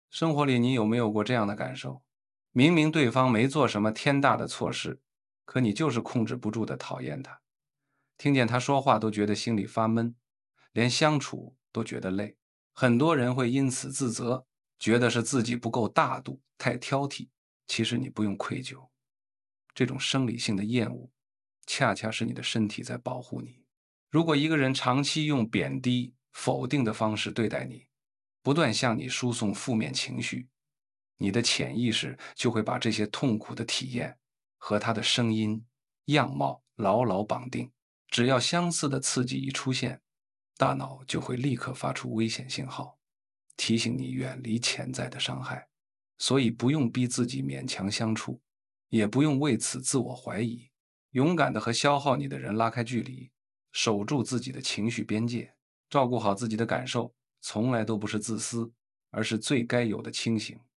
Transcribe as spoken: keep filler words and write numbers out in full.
生活里你有没有过这样的感受？明明对方没做什么天大的错事，可你就是控制不住的讨厌他，听见他说话都觉得心里发闷，连相处都觉得累。很多人会因此自责，觉得是自己不够大度，太挑剔。其实你不用愧疚，这种生理性的厌恶，恰恰是你的身体在保护你。如果一个人长期用贬低、否定的方式对待你，不断向你输送负面情绪，你的潜意识就会把这些痛苦的体验和他的声音、样貌牢牢绑定。只要相似的刺激一出现，大脑就会立刻发出危险信号，提醒你远离潜在的伤害。所以不用逼自己勉强相处，也不用为此自我怀疑，勇敢地和消耗你的人拉开距离，守住自己的情绪边界，照顾好自己的感受，从来都不是自私，而是最该有的清醒。